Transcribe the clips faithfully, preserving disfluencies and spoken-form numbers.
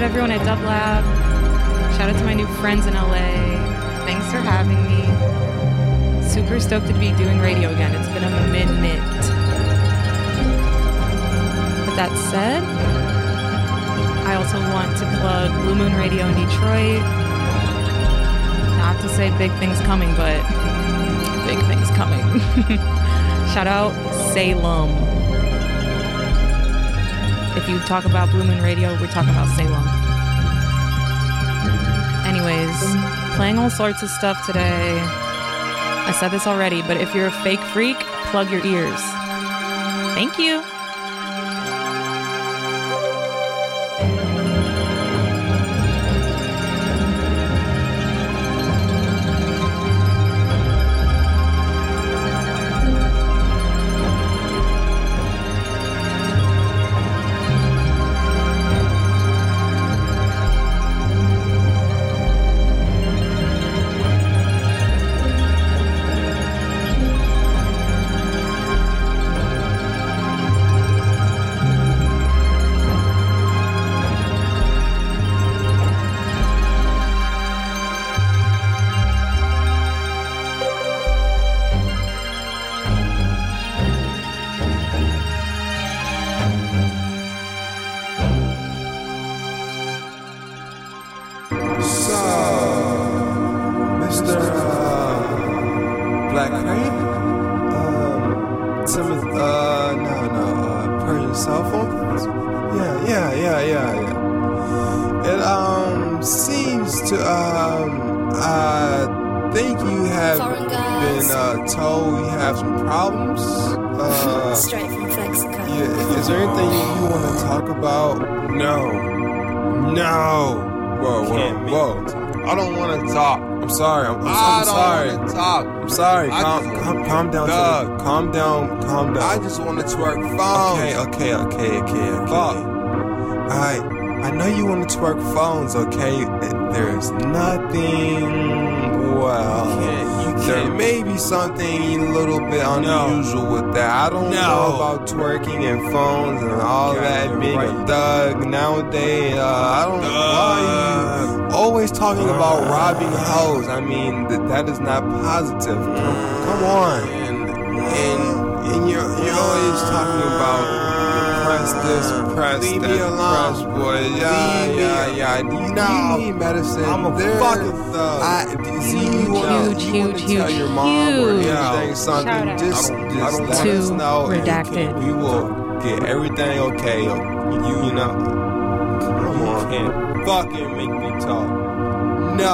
everyone at Dub Lab. Shout out to my new friends in L A. Thanks for having me. Super stoked to be doing radio again. It's been a minute. With that said, I also want to plug Blue Moon Radio in Detroit. Not to say big things coming, but big things coming. Shout out Salem. If you talk about Blue Moon Radio, we're talking about Salem. Anyways, playing all sorts of stuff today. I said this already, but if you're a fake freak, plug your ears. Thank you. Sorry, I'm, I'm, I'm sorry. Talk. I'm sorry. Calm, just, calm, calm down. Doug. Calm down. Calm down. I just want to twerk phones. Okay, okay, okay, okay, okay. Fuck. Alright, I know you want to twerk phones, okay? There's nothing, well, you can't, you can't. There may be something a little bit unusual no. with that. I don't no. know about twerking and phones and all yeah, that, being right. a thug nowadays. Uh, I don't know why you always talking uh, about robbing hoes. I mean, th- that is not positive. Come, come on. And, and, and you're, you're always talking about press this, press Leave that, me alone. press boy. Yeah, Leave yeah, me. yeah. You No. need medicine. I'm a There, fucking thug. I, see, you Huge, want huge, you want to huge, tell your mom or huge. anything, something. Shout out. Just, I don't- just I don't let To us know. and redacted. We will get everything okay. You, you know. Come on. You can't fucking make me talk. No.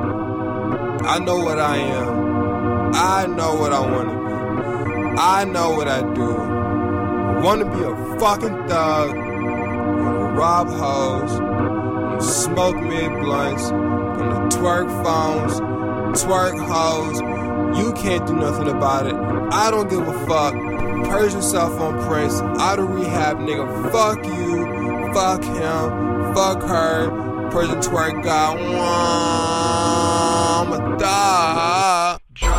I know what I am. I know what I want to be. I know what I do. I want to be a fucking thug. I want to rob hoes. I'm gonna smoke mid blunts. I'm gonna twerk phones. Twerk hoes. You can't do nothing about it. I don't give a fuck. Purge yourself on Prince. Out of rehab, nigga. Fuck you. Fuck him. Fuck her. Purge and twerk God. I'm a dog.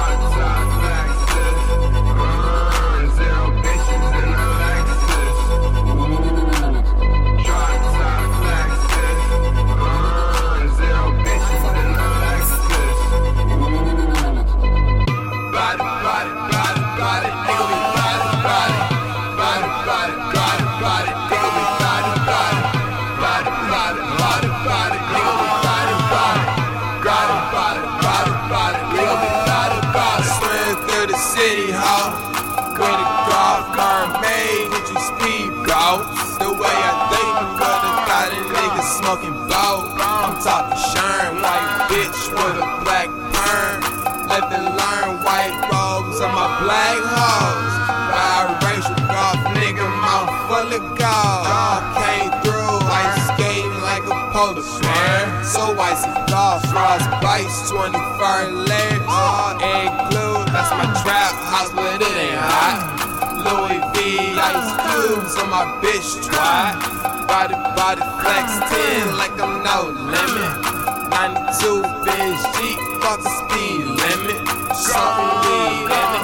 City Hall, with a golf cart made with you speedboats. The way I think I'm gonna got a nigga smoking boat. I'm talking Sherm, white bitch with a black perm. Let them learn white robes on my black hoes. Biracial golf nigga, mouth full of gold. Came through, ice skating like a polar bear. So icy golf, frost bites, twenty-four layers. Egg glue, that's my trap house, but it ain't hot. Louis V, ice cubes on my bitch twat. Body, body flex ten like I'm no limit. ninety-two bitch Jeep, fuck the speed limit. Something weed in it.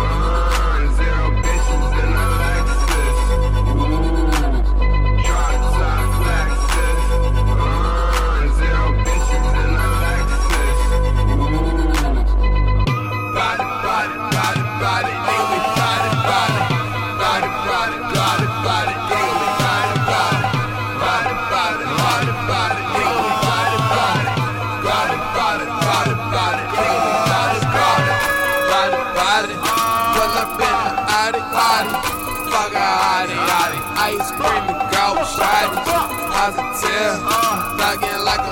Zero bitches in a Lexus. Ooh.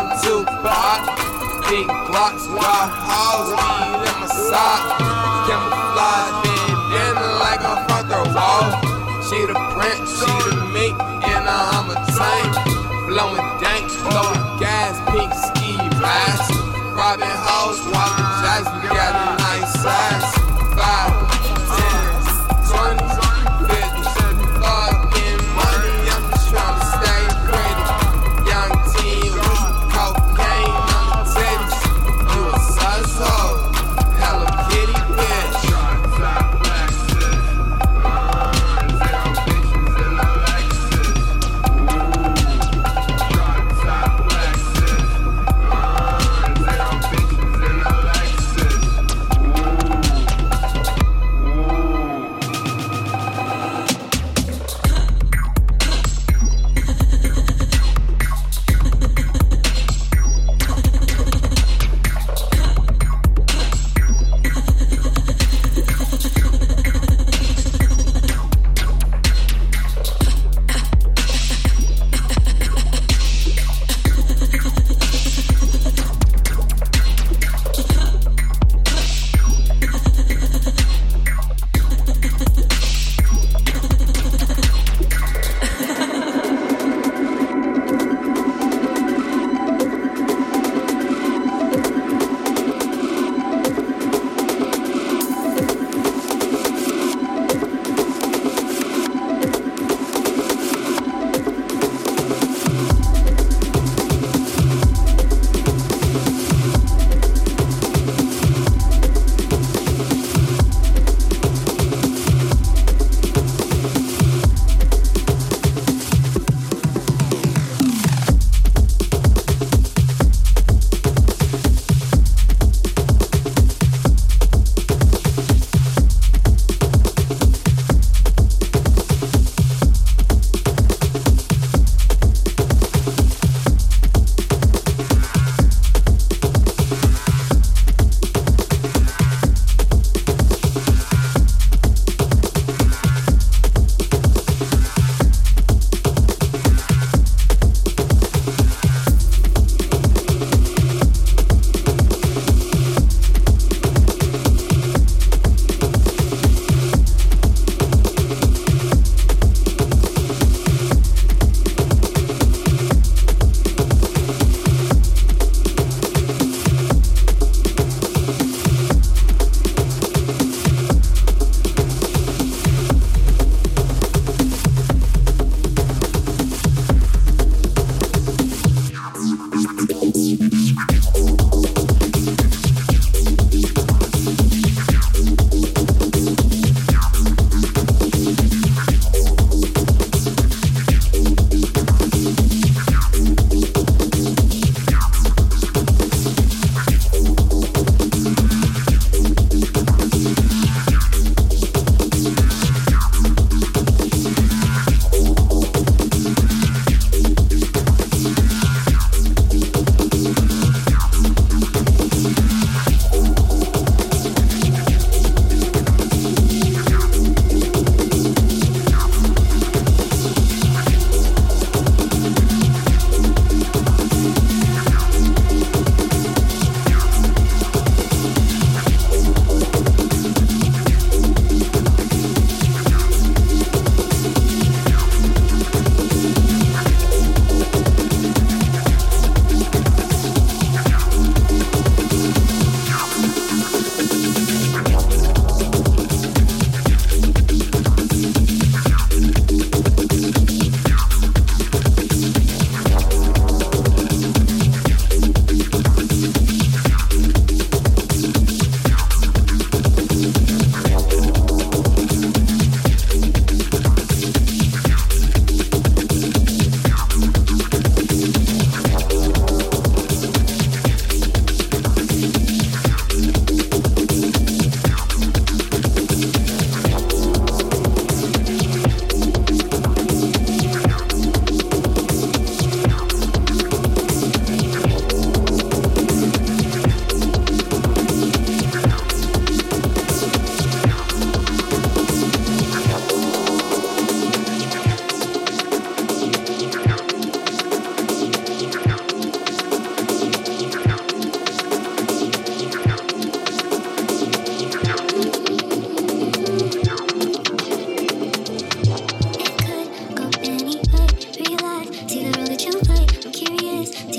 I'm Tupac. Big blocks, got hoes, weed in my sock. Camouflage, bandana like a front row wall. She the prince, she the mink, and I'm a tank. Blowing dank, blowing gas, pink ski mask. Robbing hoes, walking jacks, we got a nice size. Five, ten, twenty, fifty, fucking money, I'm just trying to stay pretty. Young teen with cocaine on the titties. You a sus hoe, Hello Kitty bitch.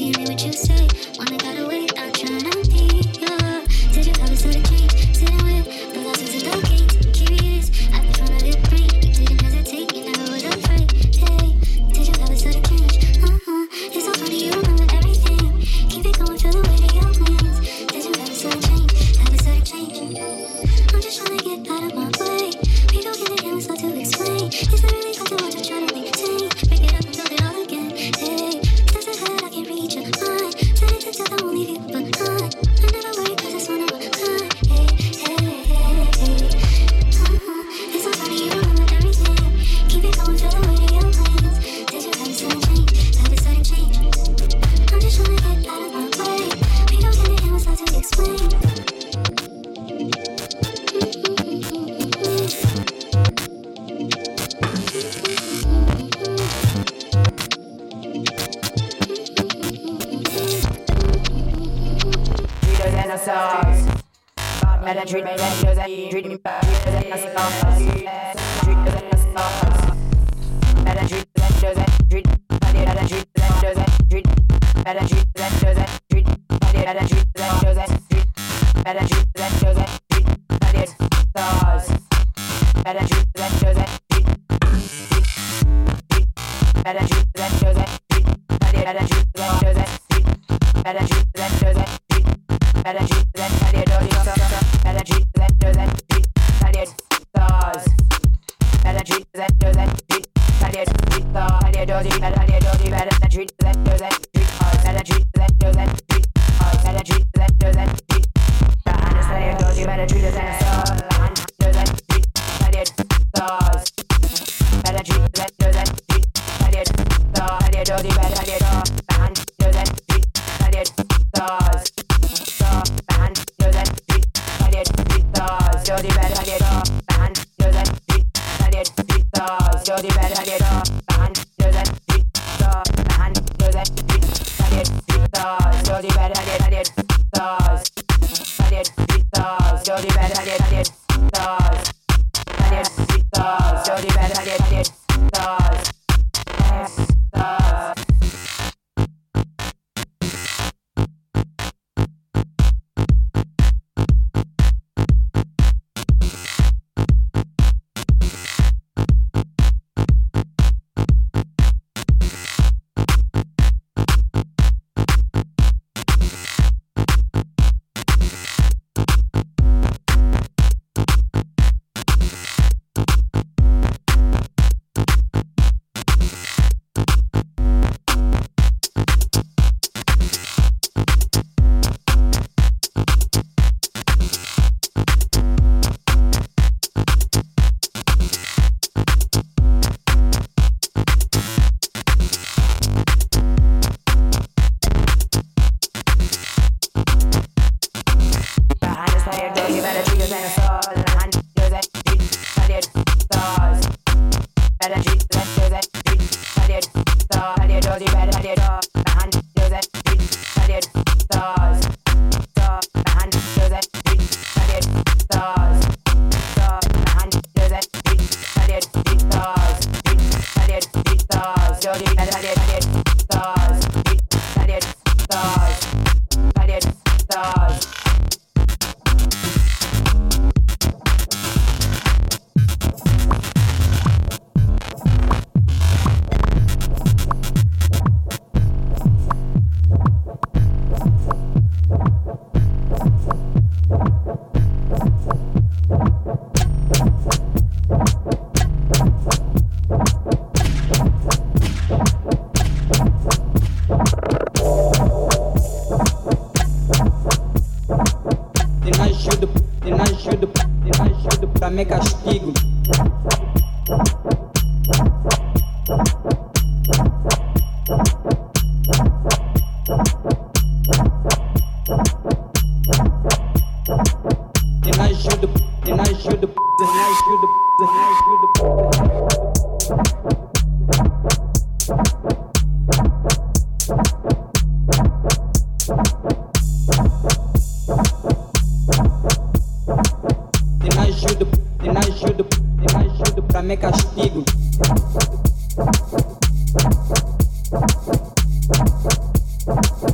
Castigo.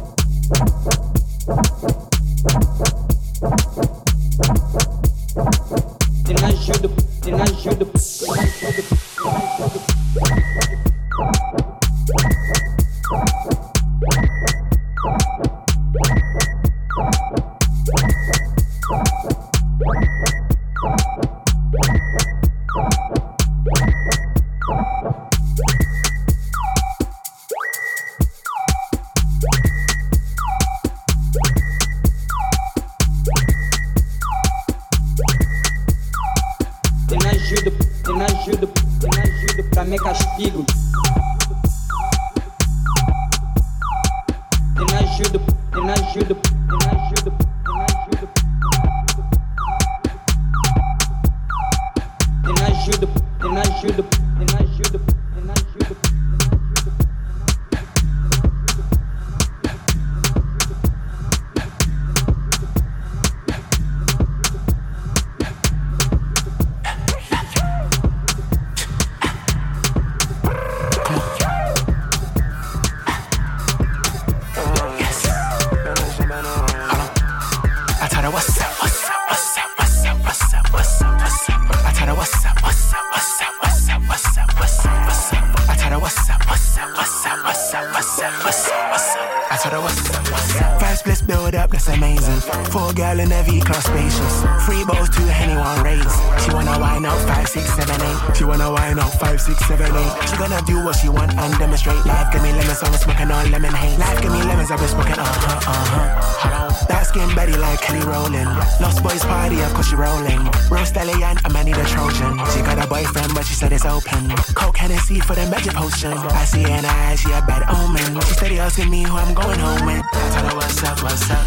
essa me castigo. Eu não ajudo, eu não ajudo, eu não ajudo, eu não ajudo. Eu não ajudo, eu não ajudo, eu não ajudo, eu não ajudo. Four girl in a V-Class spacious. Three bowls, two Henny, one raise. She wanna wine out five, six, seven, eight. She wanna wine out five, six, seven, eight. She gonna do what she want and demonstrate. Life give me lemons, so I'm smoking on lemon haze. Life give me lemons, I've been smoking uh-huh, uh-huh. Hold on. Dark skin Betty like Kelly Rowland. Lost boys party up cause she rolling. Roast Stallion, I'm a need a Trojan. She got a boyfriend but she said it's open. Coke Hennessy for the magic potion. I see her in her eyes, she a bad omen. She steady asking me who I'm going home with. I tell her what's up, what's up.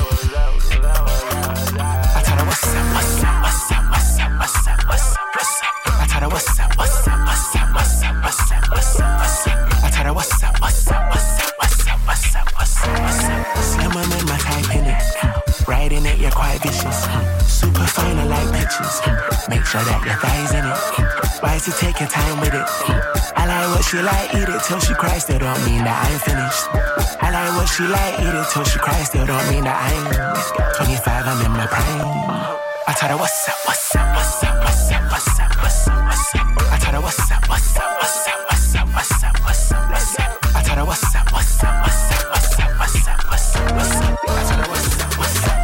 I tell her what's up, what's up, what's up, what's up, what's up, what's up, what's up. I tell her what's up, what's up, what's up, what's up, what's up, what's up, what's up. I tell her what's up, what's up, what's up, what's up, what's up, what's up, what's up. Slim women, my type in it. Riding it, you're quite vicious. Super fine, I like pictures. Make sure that your thighs in it. Why is he taking time with it? I like what she like, eat it till she cries. Still don't mean that I'm finished. I like what she like, eat it till she cries. Still don't mean that I'm twenty-five, I'm in my prime. I tell her what's up, what's up, what's up, what's up, what's up, what's up, what's up. I tell her what's up, what's up, what's up, what's up, what's up, what's up, what's up. I tell her what's up, what's up, what's up, what's up, what's up, what's up, what's up. I tell her what's up, what's up.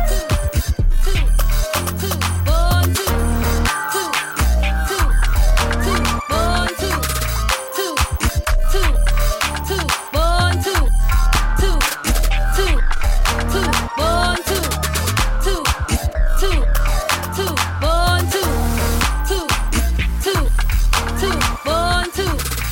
One, two.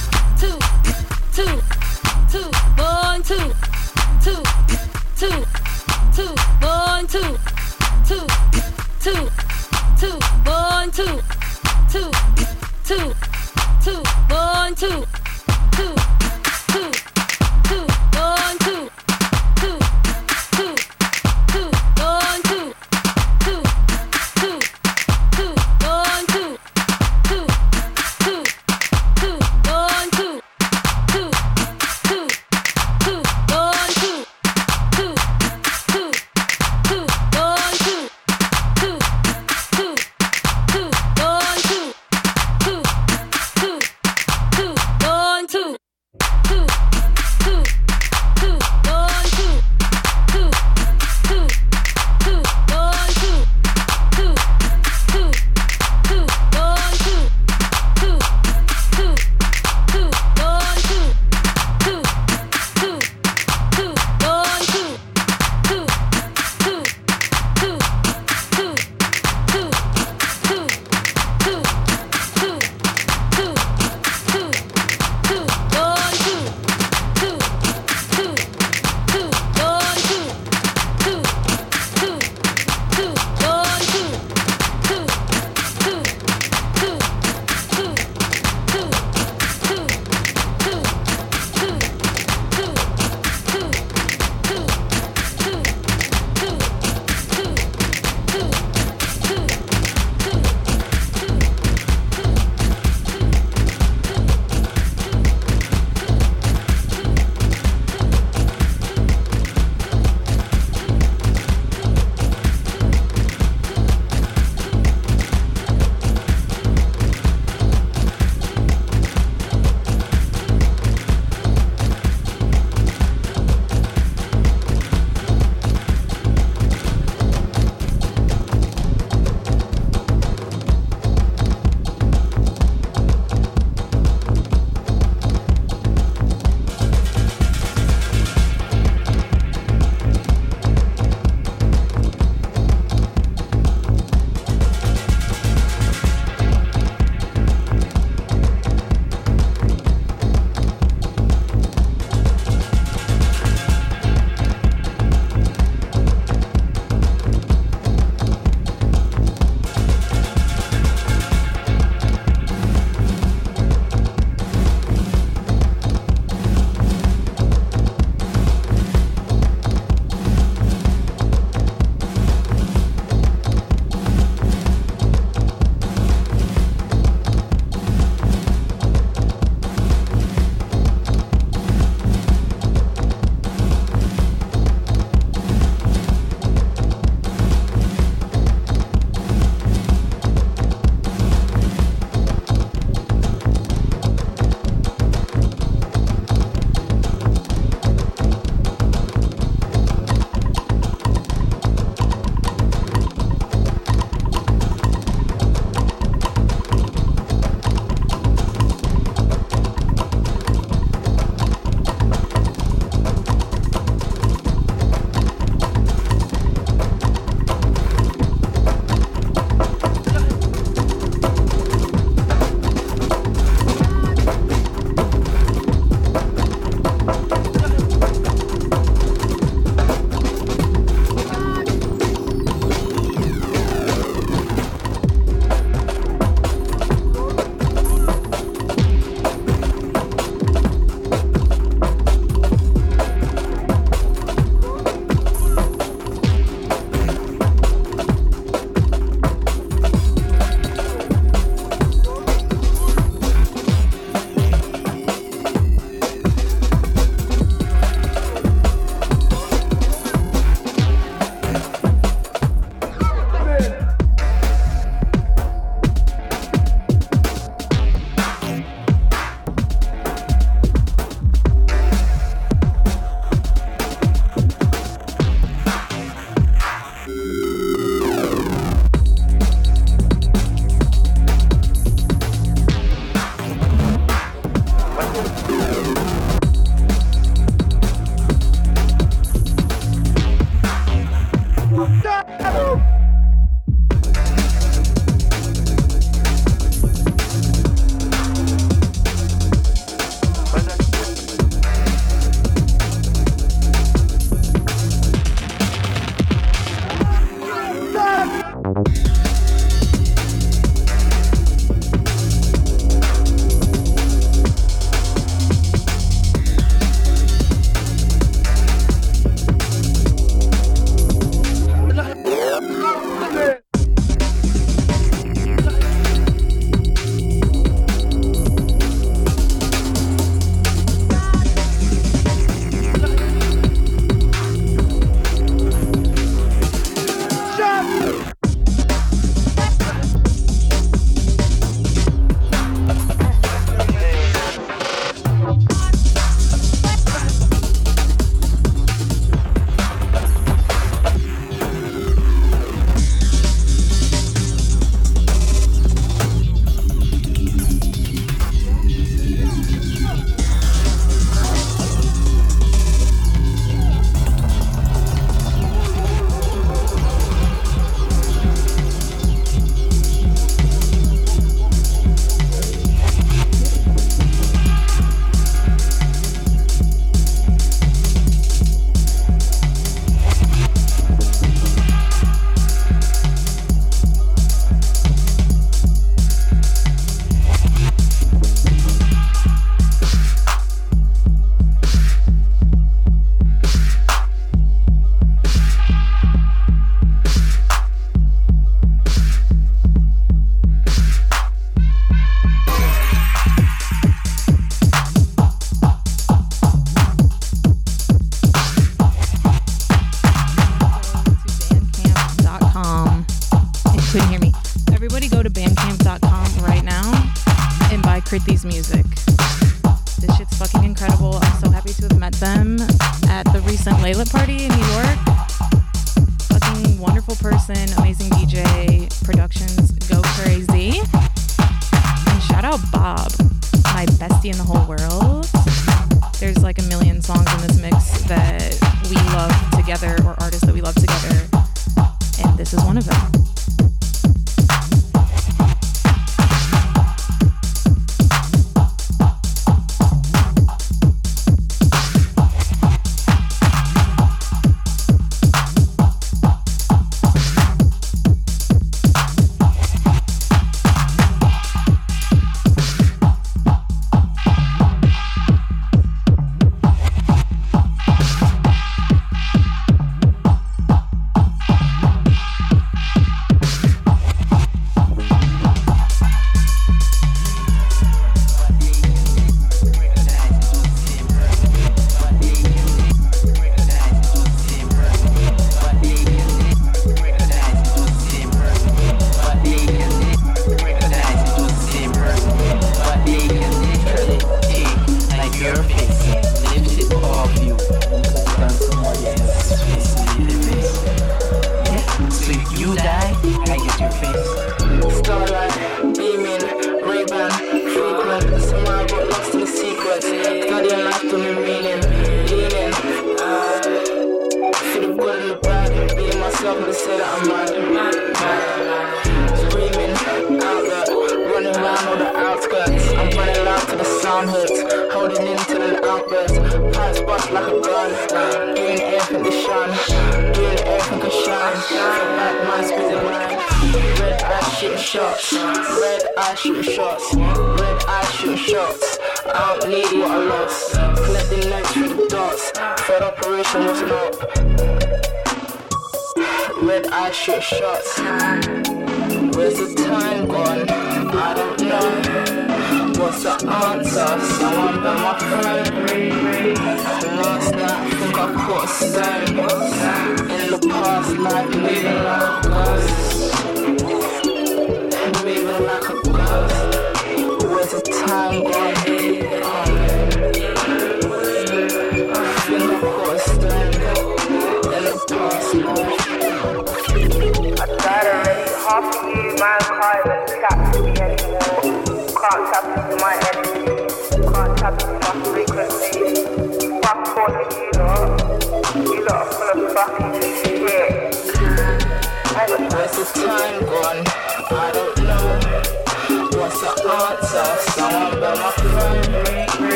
Krithi's music. This shit's fucking incredible. I'm so happy to have met them at the recent Layla party in New York. Fucking wonderful person, amazing D J, productions go crazy. And shout out Bob, my bestie in the whole world. There's like a million songs in this mix that we love together, or artists that we love together, and this is one of them.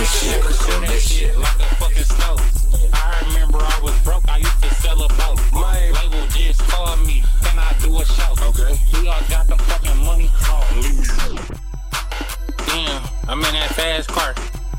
that shit, sell that shit like a fucking stove. I remember I was broke, I used to sell a boat. My label just called me, can I do a show? Okay. We all got the fucking money, oh, leave me. Damn, I'm in that fast car.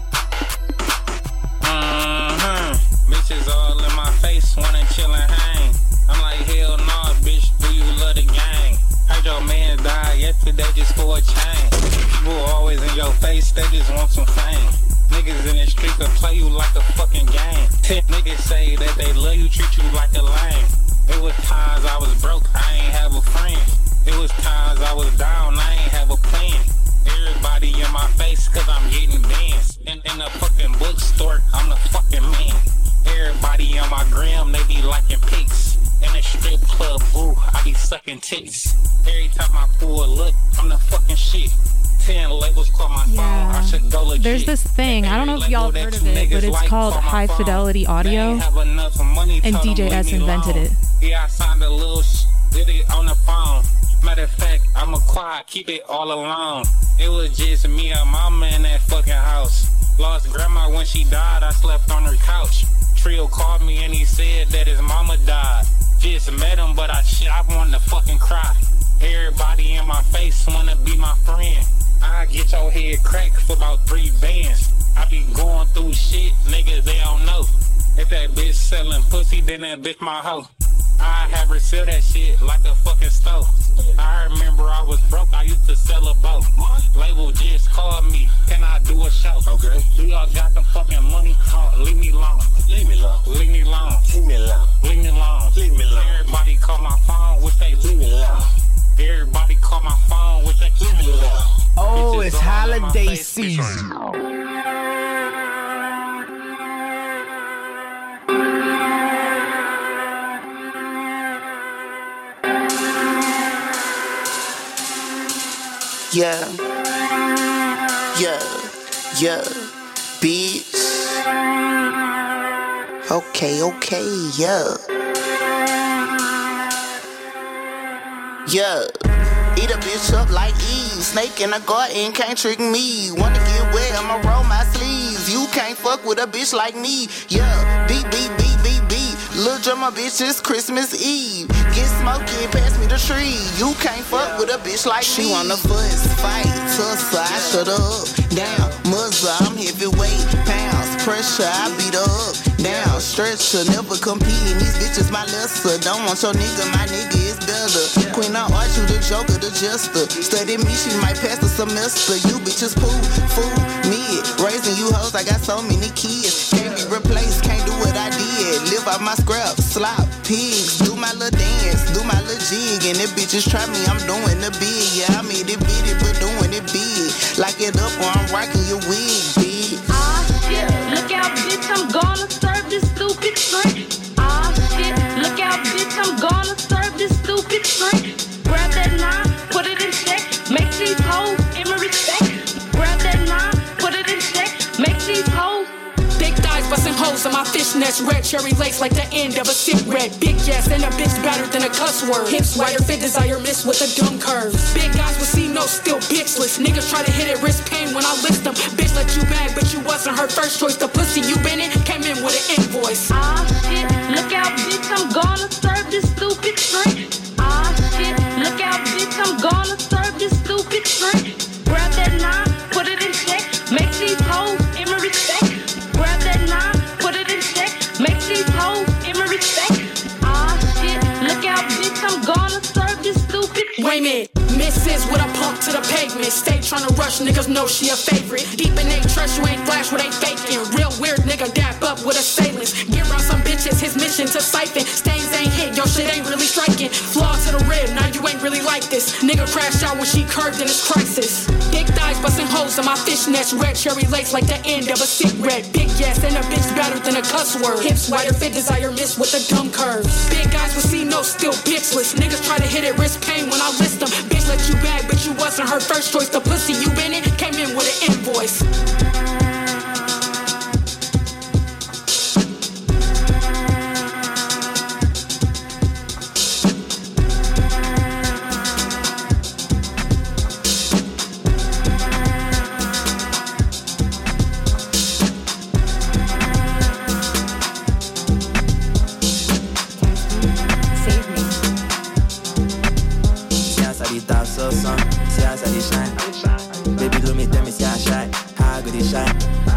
Mm-hmm. Bitches all in my face, wanna chill and hang. I'm like, hell nah, bitch, do you love the gang? Heard your man died yesterday just for a chain. People always in your face, they just want some fame. Niggas in the street could play you like a fucking game. Ten niggas say that they love you, treat you like a lame. It was times I was broke, I ain't have a friend. It was times I was down, I ain't have a plan. Everybody in my face, cause I'm getting bands. In, in the fucking bookstore, I'm the fucking man. Everybody on my gram, they be liking pics. In the strip club, ooh, I be sucking tits. Every time I pull a look, I'm the fucking shit. Ten labels call my phone, Yeah. I should go legit. There's this thing, I don't know if y'all have heard of it, but it's called High Fidelity Audio, and D J S invented it. Yeah, I signed a little sh- did it on the phone. Matter of fact, I'm a quiet, keep it all alone. It was just me and mama in that fucking house. Lost grandma when she died, I slept on her couch. Trio called me and he said that his mama died. Just met him, but I shit, I wanted to fucking cry. Everybody in my face wanna be my friend. I get your head cracked for about three bands. I be going through shit, niggas, they don't know. If that bitch selling pussy, then that bitch my hoe. I have her sell that shit like a fucking stove. I remember I was broke, I used to sell a boat. Label just called me, can I do a show? Okay. We all got the fucking money, oh, leave me alone. Leave me alone. Leave me alone. Leave me alone. Leave me alone. Leave me alone. Everybody call my phone, wish they leave me alone. Everybody call my phone, wish they leave me alone. Oh, it's holiday season. Yeah, yeah, yeah, bitch. Okay, okay, yeah. Yeah. Eat a bitch up like Eve. Snake in the garden, can't trick me. Wanna get wet, I'ma roll my sleeves. You can't fuck with a bitch like me. Yeah, beat, beat, beat, beat, beat. Lil' drummer bitch, it's Christmas Eve. Get smoky, pass me the tree. You can't fuck with a bitch like she me. She wanna fuss, fight, tussle, I shut up. Down, muzzle, I'm heavyweight. Pounds, pressure, I beat her up. Down, stretcher, never competing. These bitches my lesser. Don't want your nigga, my nigga is better. Queen of Arts, you the joker, the jester. Study me, she might pass the semester. You bitches fool, fool, mid. Raising you hoes, I got so many kids. Can't be replaced, can't do what I did. Live off my scrap, slop, pigs. Do my little dance, do my little jig. And if bitches try me, I'm doing the big. Yeah, I made it bitty, but doing it big. Lock it up or I'm rocking your wig, bitch. Ah, shit, look out, bitch, I'm gonna serve this stupid drink. Ah, shit, look out, bitch, I'm gonna serve this stupid drink. Grab that nine, put it in check, make these hoes in my respect. Grab that nine, put it in check, make these hoes. Big thighs busting holes on my fishnets. Red cherry lace like the end of a cigarette. Big yes and a bitch better than a cuss word. Hips wider, fit desire miss with the dumb curves. Big guys with C no still bitchless. Niggas try to hit it, risk pain when I list them. Bitch let you bag, but you wasn't her first choice. The pussy you been in came in with an invoice. Ah shit, look out, bitch, I'm gonna serve this stupid drink. Ah shit, look out, bitch, I'm gonna serve this stupid drink. Grab that nine, put it in check, make these hoes in my respect. Grab that nine, put it in check, make these hoes in my respect. Ah shit, look out, bitch, I'm gonna serve this stupid. Wait a minute, misses with a pump to the pavement. Stay tryna rush, niggas know she a favorite. Deep in ain't trust, you ain't flash, what ain't faking. Real weird nigga dap up with assailants. Get around some bitches, his mission to siphon. Stains ain't hit, your shit ain't really striking. Flaw to the rib, now you ain't really like this. Nigga crashed out when she curved in his crisis. Big thighs busting holes on my fishnets. Red cherry lace like the end of a cigarette. Big yes and a bitch better than a cuss word. Hips wider, fit desire miss with the dumb curves. Big guys with C no still bitchless. Niggas try to hit it, risk pain when I list them. Bitch let you bag, but you wasn't her first choice. The pussy you been in came in with an invoice.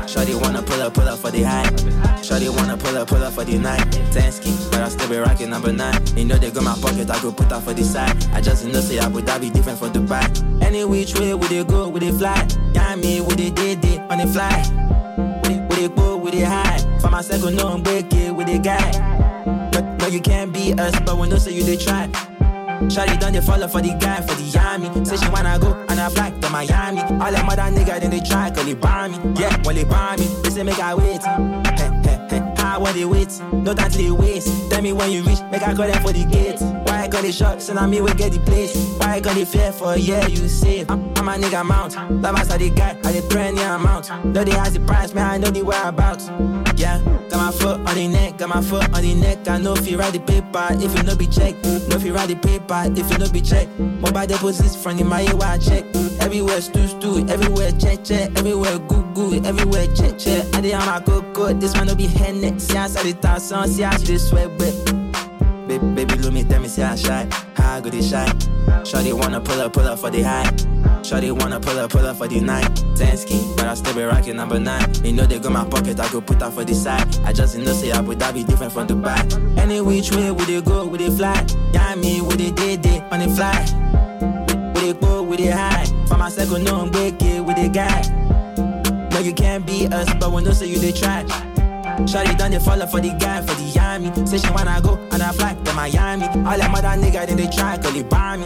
Shawty wanna pull up, pull up for the high. Shawty wanna pull up, pull up for the night. Ten ski, but I still be rocking number nine. You know they got my pocket, I could put that for the side. I just know say Abu Dhabi different from Dubai. Any which way would they go, would they fly? Yeah, me with it, did it on the fly. With it, with it go, with it high. For my second, no, I'm breaking with the guy. No, no, you can't be us, but when no say you, they try. Shawty done they follow for the guy, for the yummy. Say she wanna go and I fly to Miami. All them other niggas then they try, cause they buy me. Yeah, when they buy me, they say make I wait. Hey, hey, hey, how when they wait? No time till they waste. Tell me when you reach, make I call them for the gate. Why I call the shot, so now me will get the place. Why I call the fair for a year, you save. I'm, I'm a nigga mount. Love us the guy, I the brand new amount. Know they has the price, man, I know the whereabouts. Yeah, got my foot on the neck, got my foot on the neck. I know if you write the paper, if you no be checked. Know if you write the paper, if you no be checked. Mobile deposits from the money where I check. Everywhere stu stu, everywhere check check, everywhere goo goo, everywhere check check. I dey on my cocoa, this man no be hennet. See I saw the thousand, see I see the sweat wet. Baby, baby, look me, tell me, say I shy. How I go they shy? Shawty wanna pull up, pull up for the high. Shawty wanna pull up, pull up for the night. Ten ski, but I still be rocking number nine. You know they got my pocket, I could put that for the side. I just know say Abu Dhabi different from Dubai. Any which way would they go, would they fly? Yeah, me with it, day, day, on the fly. Would they go, would they hide? For my second, no, I'm breaking with the guy. No, you can't be us, but when no say you, they try. Shawty done they follow for the guy, for the yummy. Say she wanna go and I fly to Miami. All them other niggas then they try, cause they buy me.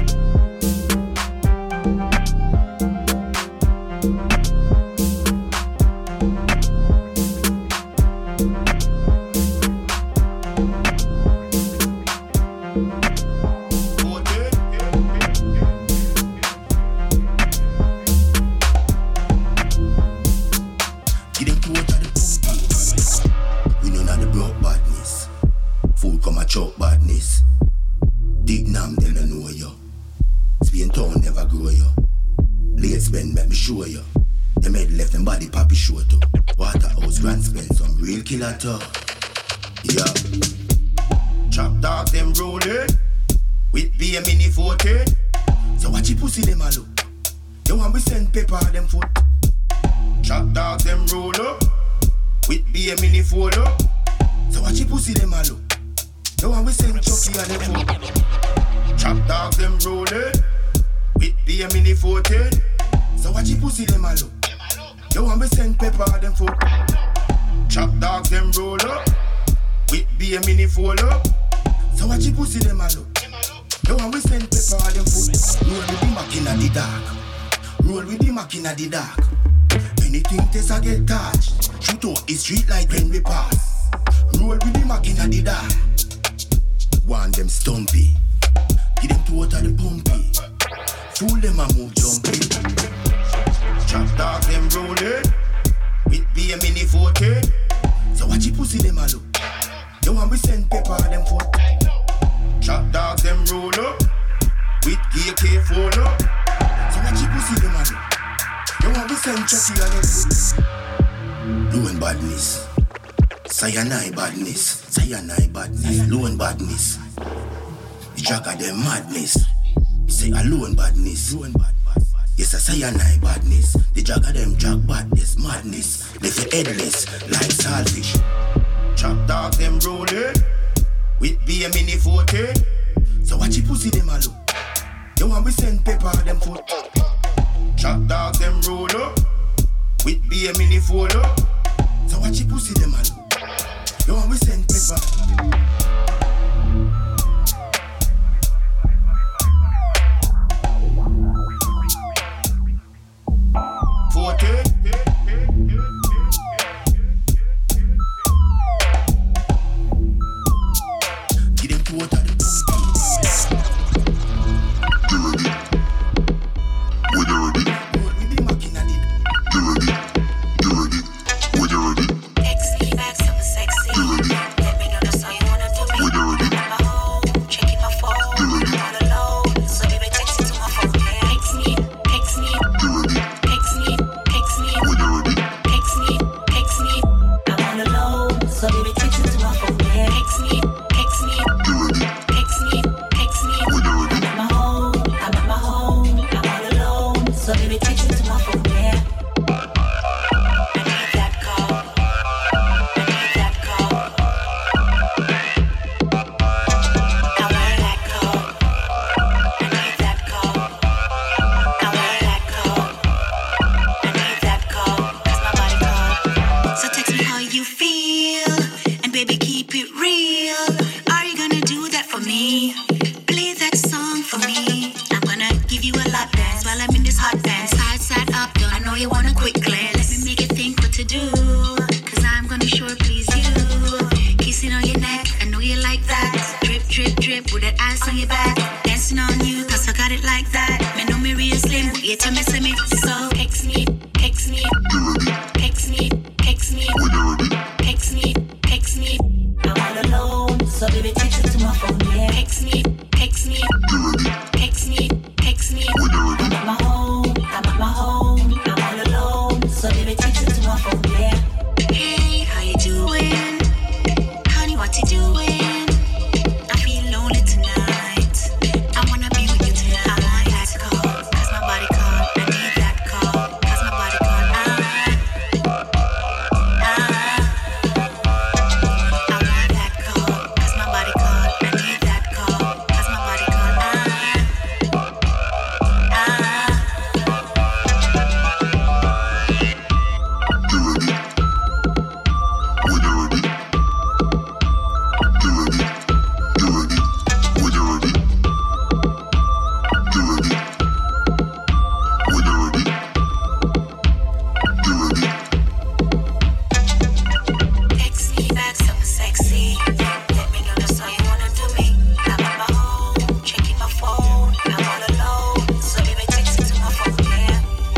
Choke badness. Dig nam, them don't know you. Spain town never grow you. Late spend, make me show you. Them head left them body papi show to. Waterhouse grand spend some real killer talk. Yeah. Chop dog them rolling with B M mini forty. So watch you pussy them a look. You want we send paper them foot. Chop dog them roll up with B M mini follow. So watch you pussy them a look. No one we send Chucky on the phone. Chop dogs them rolling with B M mini forty. So watch you pussy them a look. No one we send pepper on them foot. Chop dogs them roll up with B M mini follow. So watch you pussy them a look. No one we send pepper on them foot. Roll with the Mac inna the dark. Roll with the Mac inna the dark. Anything test I get touched. Shoot out the street like when we pass. Roll with the Mac inna the dark. Want them stumpy. Give them two out of the pumpy. Fool them a move jumpy. Chop dog them rolling with B M mini forty. So watch you pussy them a look. You want we send pepper on them foot. Chop dogs them roll up with A K follow. So watch you pussy them a look. You want we send Chucky on them foot. Doing badness. Cyanide badness, cyanide badness, alone badness. The drag of them madness. You say alone badness, alone bad, bad, bad. Yes, a cyanide badness. The drag of them drag badness, madness. They feel headless like saltfish. Chop dog them rolling with B M mini forty. So watch you pussy them a look. You want we send pepper them foot. Chop dog them roll up with B M mini follow. So watch you pussy them a look. You want we send paper. Forty. Give them two out of the you ready? When you ready? You ready? You ready? When you ready? You ready? Let me know that's all you wanna do. me back. Dancing on you, cause I got it like that. Me know me real slim, you tell me, see me. So, text me, text me, text me, text me, text me, text me. I'm all alone, so baby, text it to my phone, yeah. Text me, text me, text me, text me. I'm at my home, I'm at my home. I'm all alone, so baby, text it to my phone, yeah. Hey, how you doing? Honey, what you doing? I feel lonely tonight. I wanna be with you tonight. Let's go, cause my body called. I need that call, cause my body called. I, I, I want that call, cause my body called. I need that call, cause my body called. I, I. Text me back, super sexy. Let me know that's all you wanna do me. I'm at my home, checking my phone. I'm all alone, so baby, text it to my phone, yeah.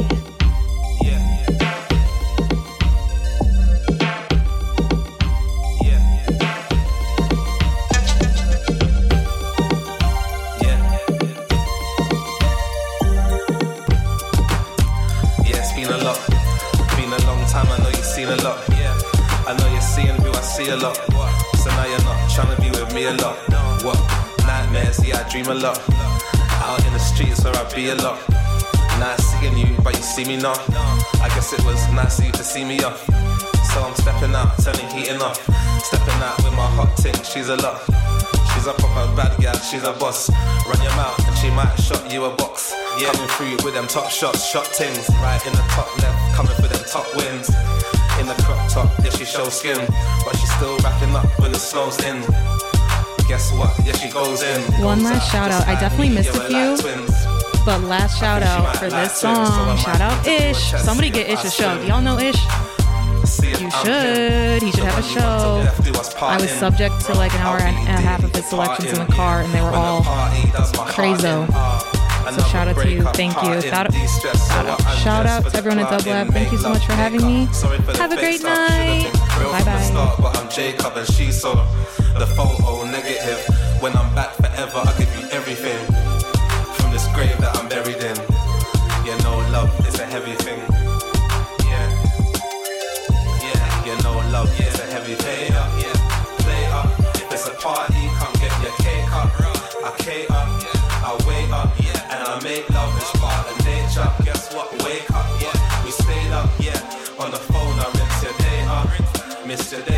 Yeah, it's been a lot. Been a long time, I know you've seen a lot. Yeah, I know you're seeing who I see a lot. So now you're not trying to be with me a lot. What? Nightmares, yeah, I dream a lot. Out in the streets where I be a lot. Nice seeing you, but you see me not. I guess it was nice of you to see me off. So I'm stepping out, turning heating off. Stepping out with my hot tick, she's a lot. She's a proper bad girl, she's a boss. Run your mouth and she might shot you a box. Yeah. Coming through with them top shots, shot things. Right in the top left, coming for them top wins. In the crop top, yeah, she shows skin. But she's still wrapping up when the snow's in. Guess what? Yeah, she goes in. One last shout out. I definitely missed a few, but last shout out for this song. Shout out Ish. Somebody get Ish a show. Do y'all know Ish? You should. He should have a show. I was subject to like an hour and a half of his selections in the car, and they were all crazo. So shout out to you. Thank you. Shout out, shout out, shout out to everyone at Dub Lab. Thank you so much for having me. Have a great night. Bye bye. But I'm Jacob and she's so the photo negative. When I'm back forever, I'll give you everything from this grave that I'm buried in. Yeah, no love is a heavy thing. Yeah, yeah, yeah, no love is a heavy thing. Play up, yeah, play up. If it's a party, come get your cake up. I cake up, I wake up, yeah, and I make love. It's part of nature. Guess what? Wake up, yeah, we stayed up, yeah. On the phone, I rinse your day up, miss your day.